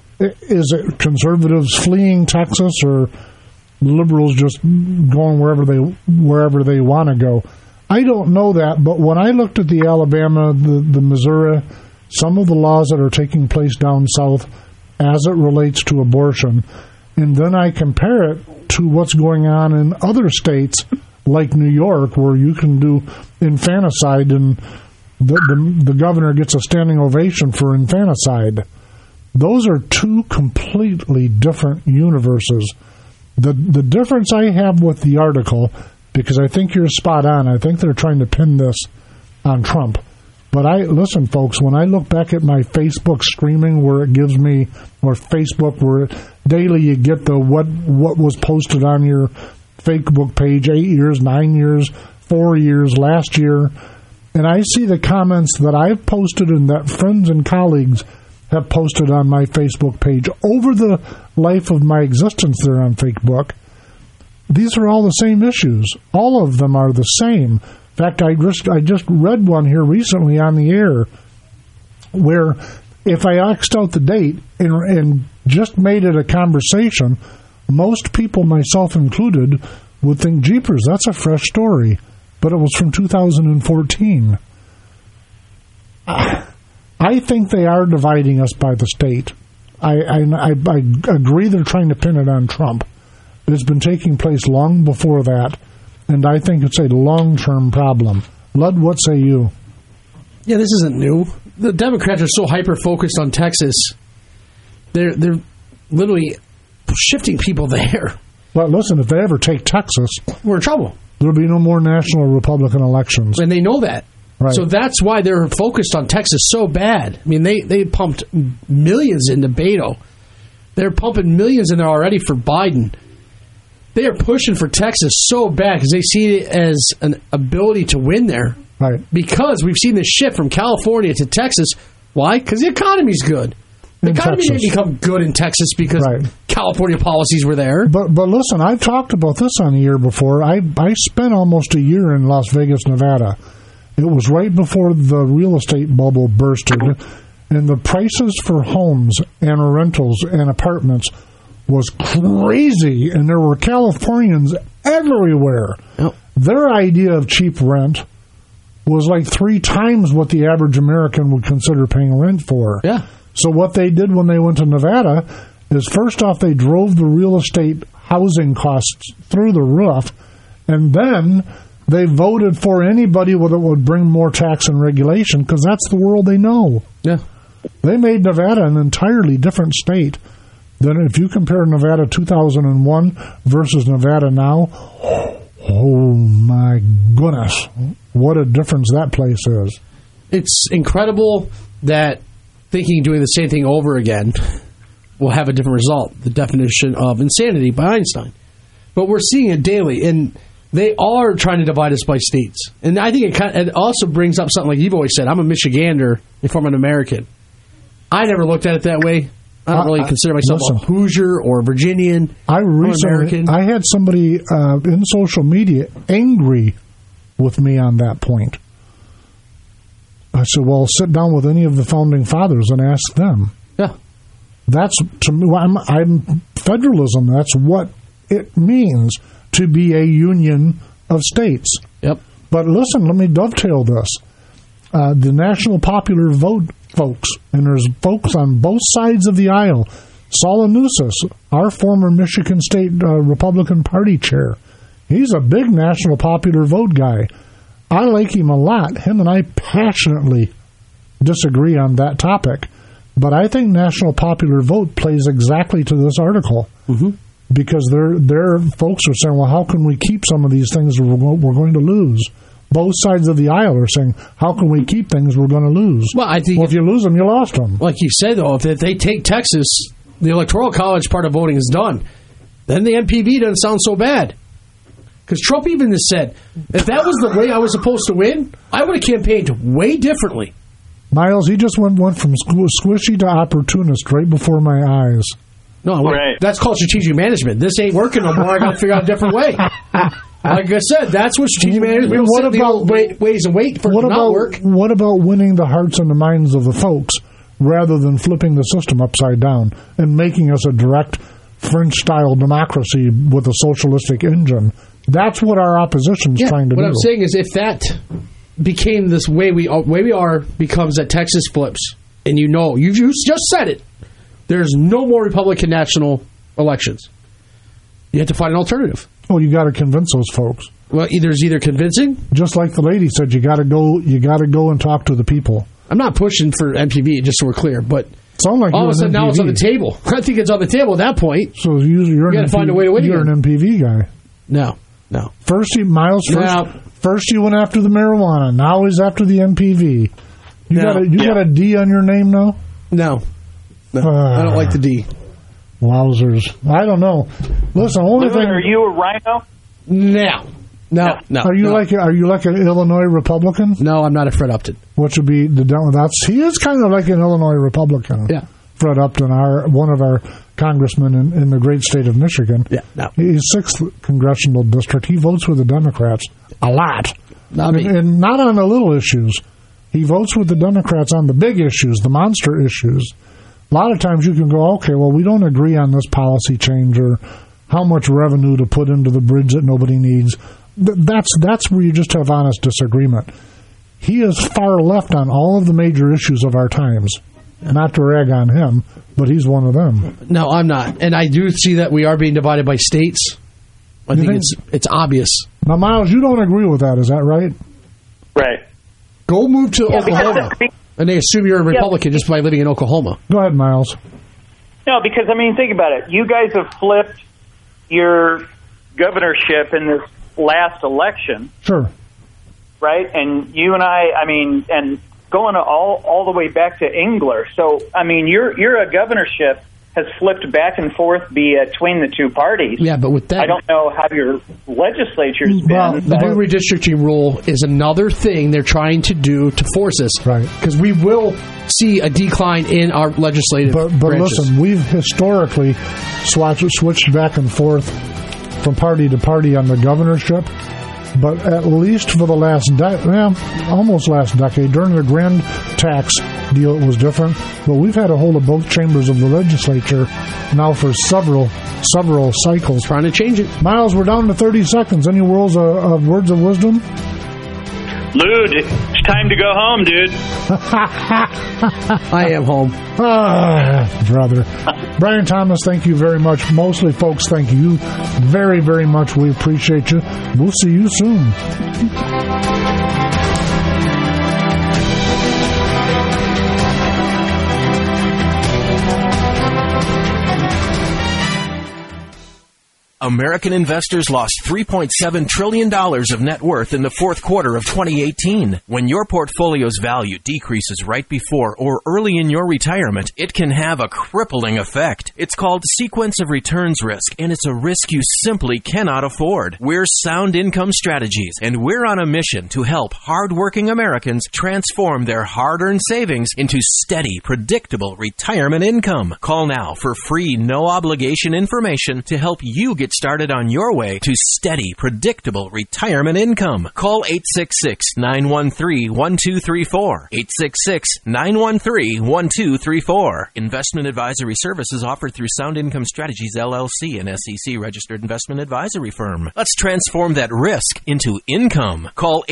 is it conservatives fleeing Texas or liberals just going wherever they want to go? I don't know that, but when I looked at the Alabama, the Missouri, some of the laws that are taking place down south as it relates to abortion, and then I compare it to what's going on in other states like New York, where you can do infanticide and the governor gets a standing ovation for infanticide. Those are two completely different universes. The difference I have with the article, because I think you're spot on, I think they're trying to pin this on Trump. But listen, folks, when I look back at my Facebook streaming where it gives me, or Facebook where daily you get the what was posted on your Facebook page 8 years, 9 years, 4 years, last year, and I see the comments that I've posted and that friends and colleagues have posted on my Facebook page over the life of my existence there on Facebook. These are all the same issues. All of them are the same. In fact, I just read one here recently on the air where if I X'd out the date and just made it a conversation, most people, myself included, would think, jeepers, that's a fresh story. But it was from 2014. I think they are dividing us by the state. I agree they're trying to pin it on Trump. It's been taking place long before that, and I think it's a long-term problem. Lud, what say you? Yeah, this isn't new. The Democrats are so hyper-focused on Texas. They're literally shifting people there. Well, listen, if they ever take Texas, we're in trouble. There'll be no more national Republican elections. And they know that. Right. So that's why they're focused on Texas so bad. I mean, they pumped millions into Beto. They're pumping millions in there already for Biden. They are pushing for Texas so bad because they see it as an ability to win there. Right. Because we've seen this shift from California to Texas. Why? Because the economy's good. The economy didn't become good in Texas because California policies were there. But listen, I've talked about this on the air before. I spent almost a year in Las Vegas, Nevada. It was right before the real estate bubble bursted, and the prices for homes and rentals and apartments was crazy, and there were Californians everywhere. Yep. Their idea of cheap rent was like 3 times what the average American would consider paying rent for. Yeah. So what they did when they went to Nevada is, first off, they drove the real estate housing costs through the roof, and then they voted for anybody that would bring more tax and regulation, because that's the world they know. Yeah. They made Nevada an entirely different state than if you compare Nevada 2001 versus Nevada now. Oh, my goodness. What a difference that place is. It's incredible that doing the same thing over again will have a different result. The definition of insanity by Einstein. But we're seeing it daily, and they are trying to divide us by states. And I think it also brings up something like you've always said. I'm a Michigander if I'm an American. I never looked at it that way. I don't really consider myself a Hoosier or a Virginian. I had somebody in social media angry with me on that point. I said, well, sit down with any of the founding fathers and ask them. Yeah. That's, to me, I'm federalism. That's what it means to be a union of states. Yep. But listen, let me dovetail this. The National Popular Vote folks, and there's folks on both sides of the aisle. Saul Anousis, our former Michigan State Republican Party chair, he's a big National Popular Vote guy. I like him a lot. Him and I passionately disagree on that topic. But I think National Popular Vote plays exactly to this article. Mm-hmm. Because their folks are saying, well, how can we keep some of these things we're going to lose? Both sides of the aisle are saying, how can we keep things we're going to lose? Well, I think if you lose them, you lost them. Like you said, though, if they take Texas, the Electoral College part of voting is done. Then the NPV doesn't sound so bad. Because Trump even has said, if that was the way I was supposed to win, I would have campaigned way differently. Miles, he just went from squishy to opportunist right before my eyes. No, that's called strategic management. This ain't working no more. I got to figure out a different way. Like I said, that's what strategic management is. What about ways and wait for it to not work? What about winning the hearts and the minds of the folks rather than flipping the system upside down and making us a direct French-style democracy with a socialistic engine? That's what our opposition is trying to do. What I'm saying is, if that became this way we are, becomes that Texas flips, and you just said it, there's no more Republican national elections. You have to find an alternative. Oh, you got to convince those folks. Well, there's either convincing, just like the lady said, you got to go and talk to the people. I'm not pushing for MPV, just so we're clear, but all of a sudden now it's on the table. I think it's on the table at that point. So you got to find a way to win. You're an MPV guy. No. First you went after the marijuana. Now he's after the MPV. You got a D on your name now? No. I don't like the D. Wowzers. I don't know. Listen, are you a rhino? No. Are you like an Illinois Republican? No, I'm not a Fred Upton. What should be he is kind of like an Illinois Republican. Yeah. Fred Upton, one of our congressmen in the great state of Michigan. Yeah. No. He's 6th congressional district. He votes with the Democrats a lot. And not on the little issues. He votes with the Democrats on the big issues, the monster issues. A lot of times you can go, okay, well, we don't agree on this policy change or how much revenue to put into the bridge that nobody needs. That's where you just have honest disagreement. He is far left on all of the major issues of our times. Not to rag on him, but he's one of them. No, I'm not. And I do see that we are being divided by states. I think it's obvious. Now, Miles, you don't agree with that, is that right? Right. Go move to Oklahoma. And they assume you're a Republican just by living in Oklahoma. Go ahead, Miles. No, because, think about it. You guys have flipped your governorship in this last election. Sure. Right? And you and I and going all the way back to Engler. So, you're a governorship has flipped back and forth between the two parties. Yeah, but with that, I don't know how your legislature's well, been. the new redistricting rule is another thing they're trying to do to force us. Right. Because we will see a decline in our legislative But branches. listen, we've historically switched back and forth from party to party on the governorship. But at least for the almost last decade, during the grand tax deal, it was different. But we've had a hold of both chambers of the legislature now for several cycles. Trying to change it. Miles, we're down to 30 seconds. Any words of wisdom? Lude, it's time to go home, dude. I am home. Brother. Brian Thomas, thank you very much. Mostly, folks, thank you very, very much. We appreciate you. We'll see you soon. American investors lost $3.7 trillion of net worth in the fourth quarter of 2018. When your portfolio's value decreases right before or early in your retirement, it can have a crippling effect. It's called sequence of returns risk, and it's a risk you simply cannot afford. We're Sound Income Strategies, and we're on a mission to help hardworking Americans transform their hard-earned savings into steady, predictable retirement income. Call now for free, no-obligation information to help you get started on your way to steady, predictable retirement income. Call 866-913-1234. 866-913-1234. Investment advisory services offered through Sound Income Strategies, LLC, an SEC-registered investment advisory firm. Let's transform that risk into income. Call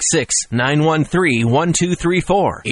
866-913-1234.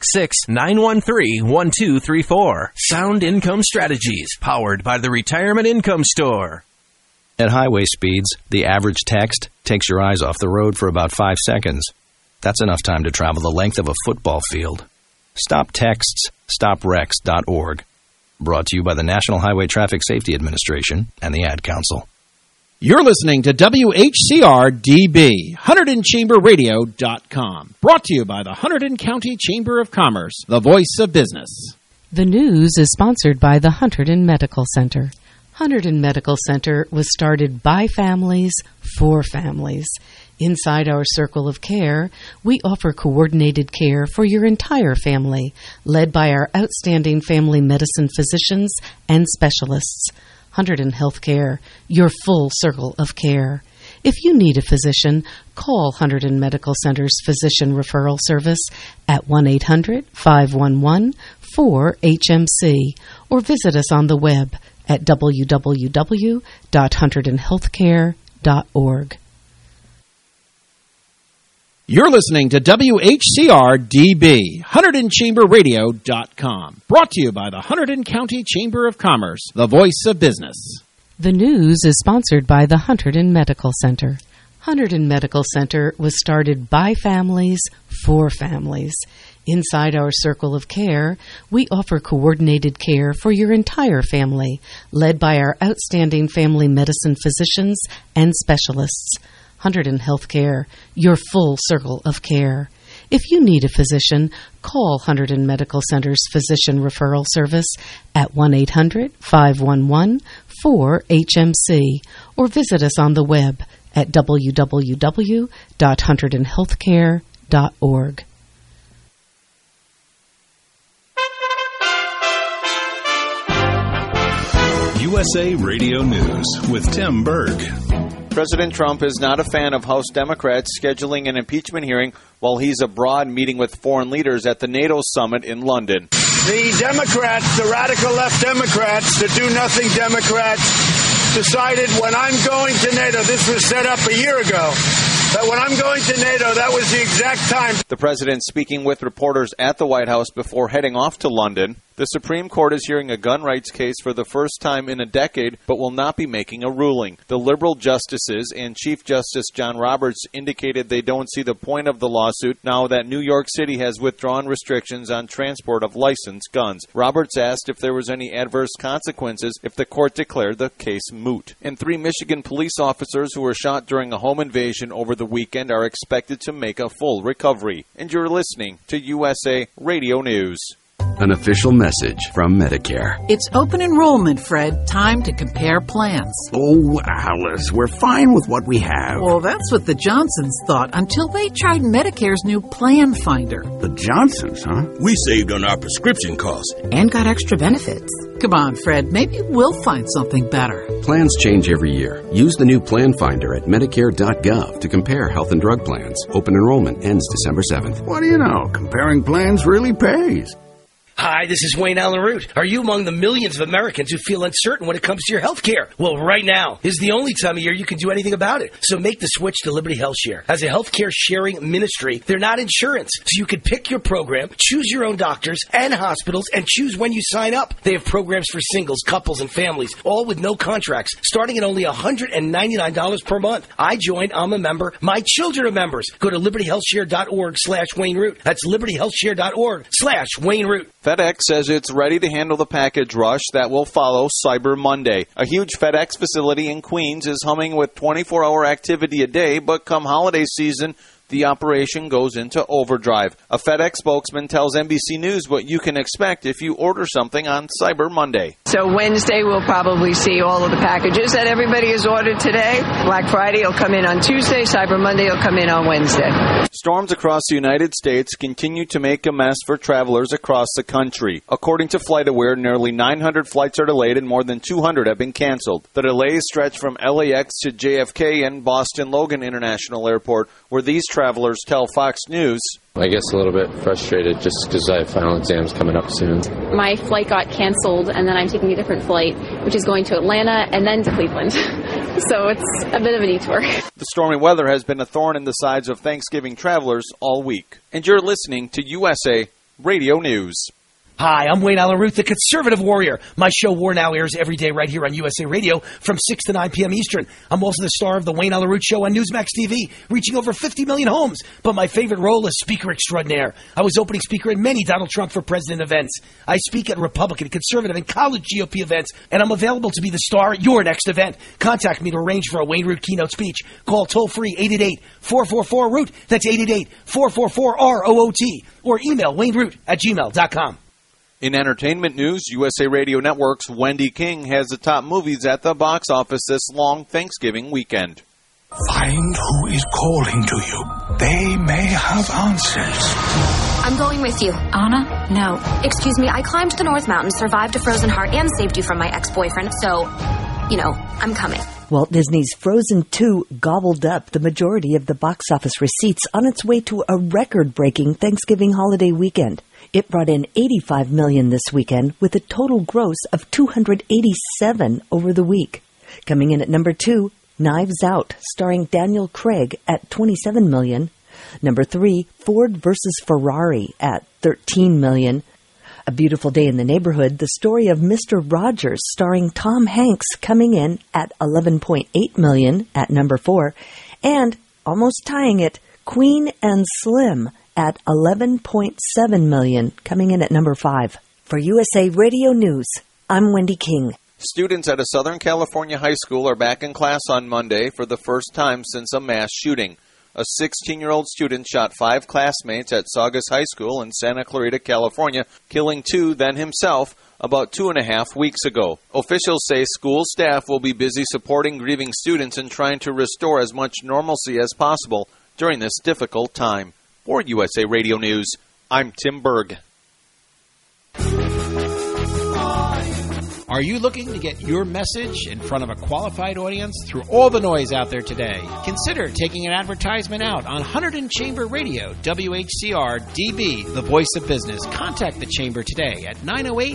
866-913-1234. Sound Income Strategies, powered by the Retirement Income Store. At highway speeds, the average text takes your eyes off the road for about 5 seconds. That's enough time to travel the length of a football field. Stop texts, stopwrecks.org. Brought to you by the National Highway Traffic Safety Administration and the Ad Council. You're listening to WHCR-DB, HunterdonChamberRadio.com. Brought to you by the Hunterdon County Chamber of Commerce, the voice of business. The news is sponsored by the Hunterdon Medical Center. Hunterdon Medical Center was started by families for families. Inside our circle of care, we offer coordinated care for your entire family, led by our outstanding family medicine physicians and specialists. Hunterdon Healthcare, your full circle of care. If you need a physician, call Hunterdon Medical Center's Physician Referral Service at 1-800-511-4HMC or visit us on the web at www.hunterdonhealthcare.org. You're listening to WHCR-DB, HunterdonChamberRadio.com. Brought to you by the Hunterdon County Chamber of Commerce, the voice of business. The news is sponsored by the Hunterdon Medical Center. Hunterdon Medical Center was started by families for families. Inside our circle of care, we offer coordinated care for your entire family, led by our outstanding family medicine physicians and specialists. Hunterdon Healthcare, your full circle of care. If you need a physician, call Hunterdon Medical Center's Physician Referral Service at 1-800-511-4HMC or visit us on the web at www.hunterdonhealthcare.org. USA Radio News with Tim Berg. President Trump is not a fan of House Democrats scheduling an impeachment hearing while he's abroad meeting with foreign leaders at the NATO summit in London. The Democrats, the radical left Democrats, the do-nothing Democrats, decided when I'm going to NATO, this was set up a year ago, that when I'm going to NATO, that was the exact time. The president speaking with reporters at the White House before heading off to London. The Supreme Court is hearing a gun rights case for the first time in a decade, but will not be making a ruling. The liberal justices and Chief Justice John Roberts indicated they don't see the point of the lawsuit now that New York City has withdrawn restrictions on transport of licensed guns. Roberts asked if there was any adverse consequences if the court declared the case moot. And 3 Michigan police officers who were shot during a home invasion over the weekend are expected to make a full recovery. And you're listening to USA Radio News. An official message from Medicare. It's open enrollment, Fred. Time to compare plans. Oh, Alice, we're fine with what we have. Well, that's what the Johnsons thought until they tried Medicare's new Plan Finder. The Johnsons, huh? We saved on our prescription costs. And got extra benefits. Come on, Fred. Maybe we'll find something better. Plans change every year. Use the new Plan Finder at Medicare.gov to compare health and drug plans. Open enrollment ends December 7th. What do you know? Comparing plans really pays. Hi, this is Wayne Allen Root. Are you among the millions of Americans who feel uncertain when it comes to your health care? Well, right now is the only time of year you can do anything about it. So make the switch to Liberty Health Share. As a health care sharing ministry, they're not insurance. So you can pick your program, choose your own doctors and hospitals, and choose when you sign up. They have programs for singles, couples, and families, all with no contracts, starting at only $199 per month. I joined. I'm a member. My children are members. Go to libertyhealthshare.org/Wayne Root. That's libertyhealthshare.org/Wayne Root. FedEx says it's ready to handle the package rush that will follow Cyber Monday. A huge FedEx facility in Queens is humming with 24-hour activity a day, but come holiday season, the operation goes into overdrive. A FedEx spokesman tells NBC News what you can expect if you order something on Cyber Monday. So Wednesday we'll probably see all of the packages that everybody has ordered today. Black Friday will come in on Tuesday. Cyber Monday will come in on Wednesday. Storms across the United States continue to make a mess for travelers across the country. According to FlightAware, nearly 900 flights are delayed and more than 200 have been canceled. The delays stretch from LAX to JFK and Boston Logan International Airport, where these travelers tell Fox News, I guess a little bit frustrated just because I have final exams coming up soon. My flight got canceled, and then I'm taking a different flight, which is going to Atlanta and then to Cleveland. So it's a bit of a detour. The stormy weather has been a thorn in the sides of Thanksgiving travelers all week. And you're listening to USA Radio News. Hi, I'm Wayne Allen Root, the conservative warrior. My show War Now airs every day right here on USA Radio from 6 to 9 p.m. Eastern. I'm also the star of the Wayne Allen Root Show on Newsmax TV, reaching over 50 million homes. But my favorite role is Speaker Extraordinaire. I was opening speaker at many Donald Trump for President events. I speak at Republican, conservative, and college GOP events, and I'm available to be the star at your next event. Contact me to arrange for a Wayne Root keynote speech. Call toll-free 888-444-ROOT. That's 888-444-ROOT. Or email wayneroot@gmail.com. In entertainment news, USA Radio Network's Wendy King has the top movies at the box office this long Thanksgiving weekend. Find who is calling to you. They may have answers. I'm going with you. Anna? No. Excuse me, I climbed the North Mountain, survived a frozen heart, and saved you from my ex-boyfriend, so, I'm coming. Walt Disney's Frozen 2 gobbled up the majority of the box office receipts on its way to a record-breaking Thanksgiving holiday weekend. It brought in $85 million this weekend, with a total gross of $287 over the week. Coming in at number 2, Knives Out, starring Daniel Craig at $27 million. Number 3, Ford vs. Ferrari at $13 million. A Beautiful Day in the Neighborhood, the story of Mr. Rogers, starring Tom Hanks, coming in at $11.8 million at number 4. And, almost tying it, Queen and Slim at $11.7 million, coming in at number 5. For USA Radio News, I'm Wendy King. Students at a Southern California high school are back in class on Monday for the first time since a mass shooting. A 16-year-old student shot 5 classmates at Saugus High School in Santa Clarita, California, killing 2, then himself, about 2.5 weeks ago. Officials say school staff will be busy supporting grieving students and trying to restore as much normalcy as possible during this difficult time. For USA Radio News, I'm Tim Berg. Are you looking to get your message in front of a qualified audience through all the noise out there today? Consider taking an advertisement out on Hunterdon Chamber Radio, WHCR DB, the voice of business. Contact the Chamber today at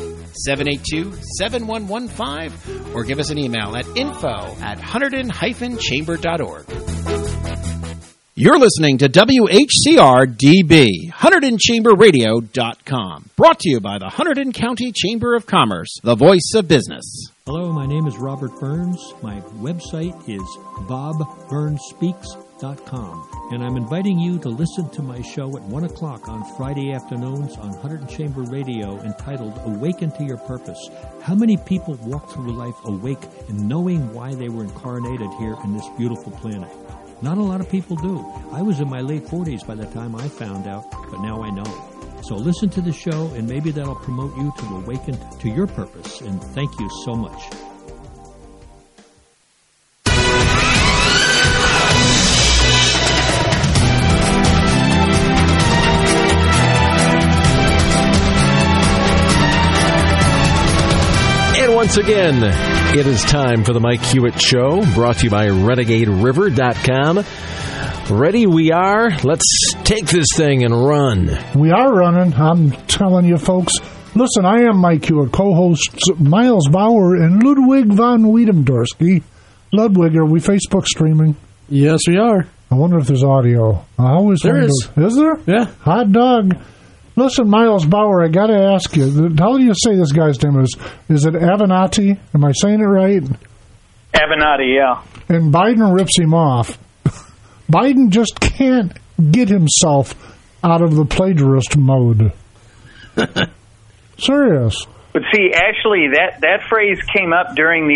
908-782-7115 or give us an email at info@hunterdon-chamber.org. You're listening to WHCR-DB, HunterdonChamberRadio.com. Brought to you by the Hunterdon County Chamber of Commerce, the voice of business. Hello, my name is Robert Burns. My website is BobBurnsSpeaks.com. And I'm inviting you to listen to my show at 1 o'clock on Friday afternoons on Hunterdon Chamber Radio entitled Awaken to Your Purpose. How many people walk through life awake and knowing why they were incarnated here in this beautiful planet? Not a lot of people do. I was in my late 40s by the time I found out, but now I know. So listen to the show, and maybe that'll promote you to awaken to your purpose. And thank you so much. And once again, it is time for the Mike Hewitt Show, brought to you by RenegadeRiver.com. Ready we are. Let's take this thing and run. We are running. I'm telling you, folks. Listen, I am Mike Hewitt, co-hosts Miles Bauer and Ludwig von Wiedemdorski. Ludwig, are we Facebook streaming? Yes, we are. I wonder if there's audio. I always there wonder. Is there? Yeah. Hot dog. Listen, Miles Bauer, I got to ask you, how do you say this guy's name is? Is it Avenatti? Am I saying it right? Avenatti, yeah. And Biden rips him off. Biden just can't get himself out of the plagiarist mode. Serious. But see, actually, that phrase came up during the